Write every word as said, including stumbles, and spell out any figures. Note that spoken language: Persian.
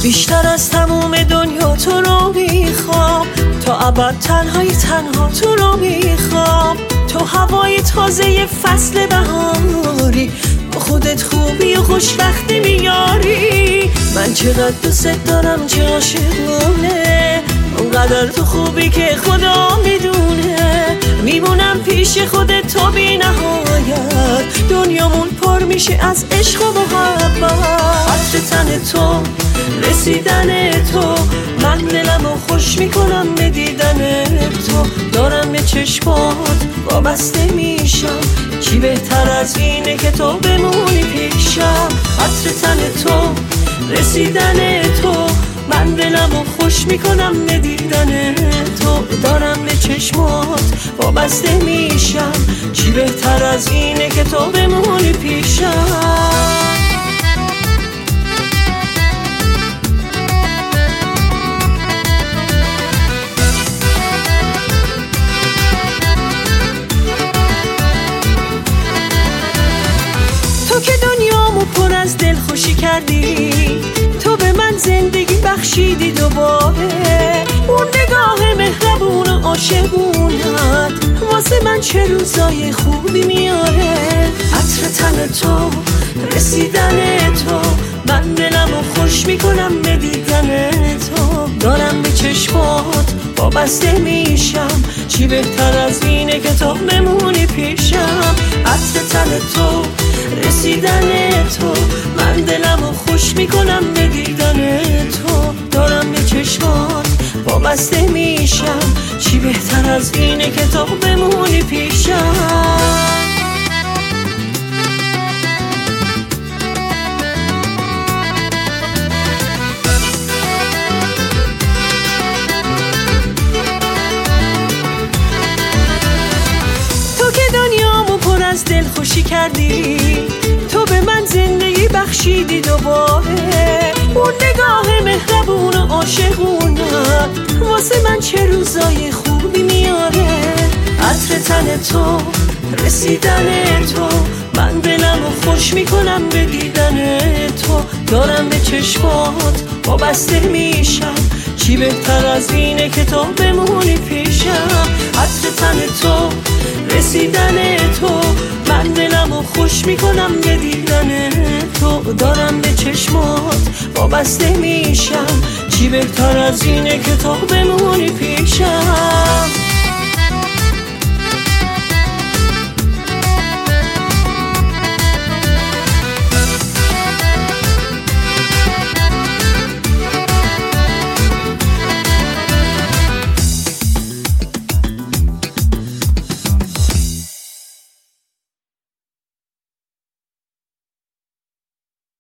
بیشتر از تموم دنیا تو رو میخوام، تا ابد تنهای تنها تو رو میخوام. تو هوای تازه فصل بهاری، با خودت خوبی و خوشبختی میاری. من چقدر دوست دارم چه عاشقونه، اونقدر تو خوبی که خدا میدونه. میمونم پیش خودت تا بی نهایت، دنیامون پر میشه از عشق و محبت. عطر تن تو، رسیدن تو، من دلمو خوش میکنم به دیدن تو. دارم به چشمات وابسته میشم، چی بهتر از اینه که تو بمونی پیشم. عطر تن تو، رسیدن تو، من دلمو خوش میکنم به دیدن تو. دارم به چشمات وابسته میشم، چی بهتر از اینه که تو بمونی پیشم. تو که دنیامو پر از دل خوشی کردی، تو به من زندگی بخشیدی دوباره. اون نگاه مهربون و عاشقونت واسه من چه روزای خوبی میاره. عطر تن تو، رسیدن تو، من دلمو خوش میکنم به دیدن تو. دارم به چشمات وابسته میشم، چی بهتر از اینه که تو بمونی پیشم. عطر تن تو، رسیدن تو، من دلمو خوش میکنم به دیدن تو. دارم به چشمات وابسته میشم، چی بهتر از اینه که تو بمونی پیشم. تو که دنیامو پر از دل خوشی کردی، تو به من زندگی بخشیدی دوباره. اون نگاه مهربون و عاشقونت واسه من چه روزای خوبی میاره. عطر تن تو، رسیدن تو، من دلمو خوش میکنم به دیدن تو. دارم به چشمات وابسته میشم، چی بهتر از اینه که تو بمونی پیشم. عطر تن تو، رسیدن تو، من دلمو خوش میکنم به دیدن تو. دارم به چشمات وابسته میشم، چی بهتر از اینه که تو بمونی پیشم.